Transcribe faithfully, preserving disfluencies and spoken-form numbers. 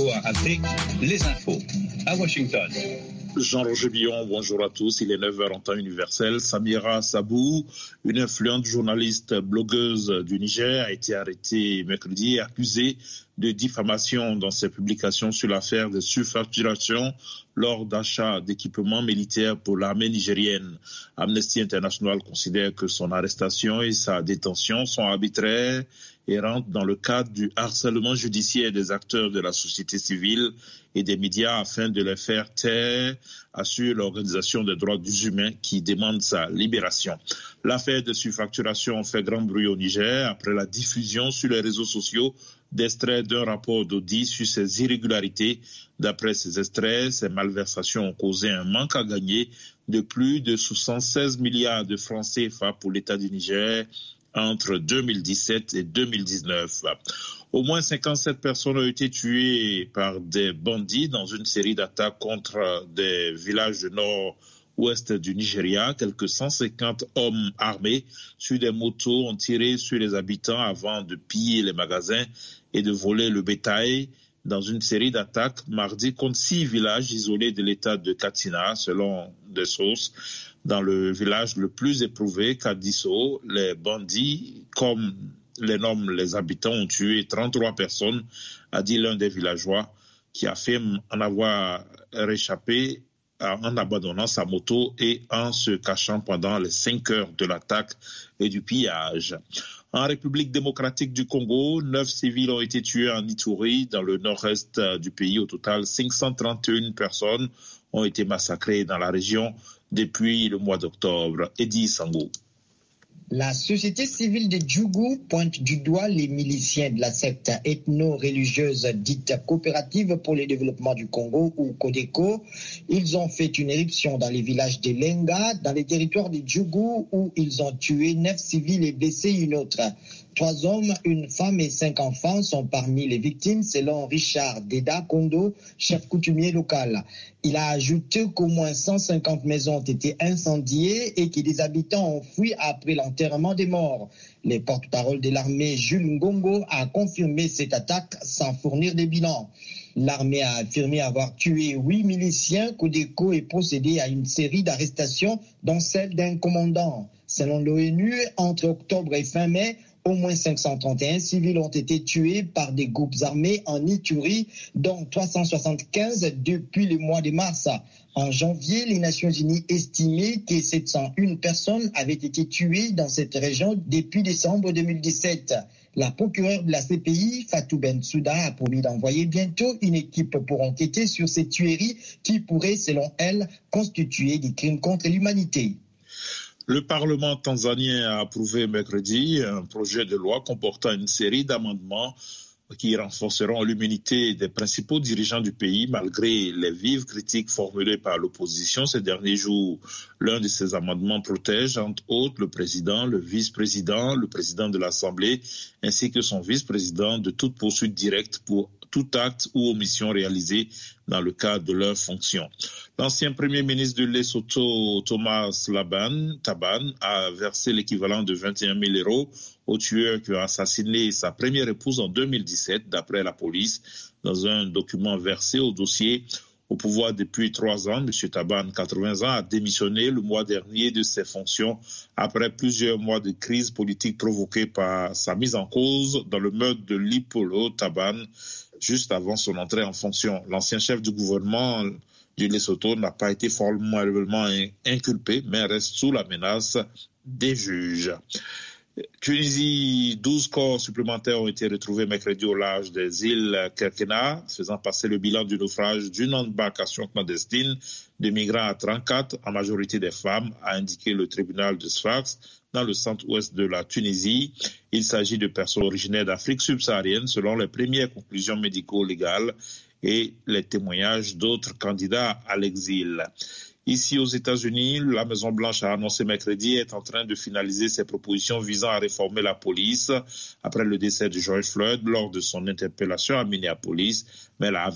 V O A Afrique, les infos à Washington. Jean-Roger Billon, bonjour à tous. Il est neuf heures en temps universel. Samira Sabou, une influente journaliste blogueuse du Niger, a été arrêtée mercredi et accusée de diffamation dans ses publications sur l'affaire de surfacturation lors d'achats d'équipements militaires pour l'armée nigérienne. Amnesty International considère que son arrestation et sa détention sont arbitraires et rentrent dans le cadre du harcèlement judiciaire des acteurs de la société civile et des médias afin de les faire taire, assure l'Organisation des droits humains qui demande sa libération. L'affaire de surfacturation fait grand bruit au Niger après la diffusion sur les réseaux sociaux d'extraits d'un rapport d'audit sur ces irrégularités. D'après ces extraits, ces malversations ont causé un manque à gagner de plus de soixante-seize milliards de francs C F A pour l'État du Niger entre deux mille dix-sept et deux mille dix-neuf. Au moins cinquante-sept personnes ont été tuées par des bandits dans une série d'attaques contre des villages du nord-ouest du Nigeria. Quelques cent cinquante hommes armés sur des motos ont tiré sur les habitants avant de piller les magasins et de voler le bétail dans une série d'attaques mardi contre six villages isolés de l'état de Katsina, selon des sources. Dans le village le plus éprouvé, Kadiso, les bandits, comme les nomment les habitants, ont tué trente-trois personnes, a dit l'un des villageois, qui affirme en avoir réchappé en abandonnant sa moto et en se cachant pendant les cinq heures de l'attaque et du pillage. En République démocratique du Congo, neuf civils ont été tués en Ituri, dans le nord-est du pays. Au total, cinq cent trente et une personnes ont été massacrées dans la région depuis le mois d'octobre. Eddie Sango. La société civile de Djougou pointe du doigt les miliciens de la secte ethno-religieuse dite coopérative pour le développement du Congo ou Codeco. Ils ont fait une éruption dans les villages de Lenga, dans les territoires de Djougou, où ils ont tué neuf civils et blessé une autre. Trois hommes, une femme et cinq enfants sont parmi les victimes, selon Richard Deda Kondo, chef coutumier local. Il a ajouté qu'au moins cent cinquante maisons ont été incendiées et que des habitants ont fui après l'enterrement des morts. Le porte-parole de l'armée, Jules Ngongo, a confirmé cette attaque sans fournir de bilan. L'armée a affirmé avoir tué huit miliciens. Codeco est procédé à une série d'arrestations, dont celle d'un commandant. Selon l'ONU, entre octobre et fin mai, au moins cinq cent trente et un civils ont été tués par des groupes armés en Ituri, dont trois cent soixante-quinze depuis le mois de mars. En janvier, les Nations Unies estimaient que sept cent une personnes avaient été tuées dans cette région depuis décembre deux mille dix-sept. La procureure de la C P I, Fatou Bensouda, a promis d'envoyer bientôt une équipe pour enquêter sur ces tueries qui pourraient, selon elle, constituer des crimes contre l'humanité. Le Parlement tanzanien a approuvé mercredi un projet de loi comportant une série d'amendements qui renforceront l'immunité des principaux dirigeants du pays malgré les vives critiques formulées par l'opposition ces derniers jours. L'un de ces amendements protège entre autres le président, le vice-président, le président de l'Assemblée ainsi que son vice-président de toute poursuite directe pour tout acte ou omission réalisée dans le cadre de leurs fonctions. L'ancien premier ministre de Lesotho, Thomas Laban Taban, a versé l'équivalent de vingt et un mille euros au tueur qui a assassiné sa première épouse en deux mille dix-sept, d'après la police. Dans un document versé au dossier, au pouvoir depuis trois ans, M. Taban, quatre-vingts ans, a démissionné le mois dernier de ses fonctions après plusieurs mois de crise politique provoquée par sa mise en cause dans le meurtre de Lipolo Taban, juste avant son entrée en fonction. L'ancien chef du gouvernement du Lesotho n'a pas été formellement inculpé, mais reste sous la menace des juges. Tunisie, douze corps supplémentaires ont été retrouvés mercredi au large des îles Kerkena, faisant passer le bilan du naufrage d'une embarcation clandestine de migrants à trente-quatre, en majorité des femmes, a indiqué le tribunal de Sfax, dans le centre-ouest de la Tunisie. Il s'agit de personnes originaires d'Afrique subsaharienne, selon les premières conclusions médico-légales et les témoignages d'autres candidats à l'exil. Ici aux États-Unis, la Maison-Blanche a annoncé mercredi être en train de finaliser ses propositions visant à réformer la police après le décès de George Floyd lors de son interpellation à Minneapolis, mais elle a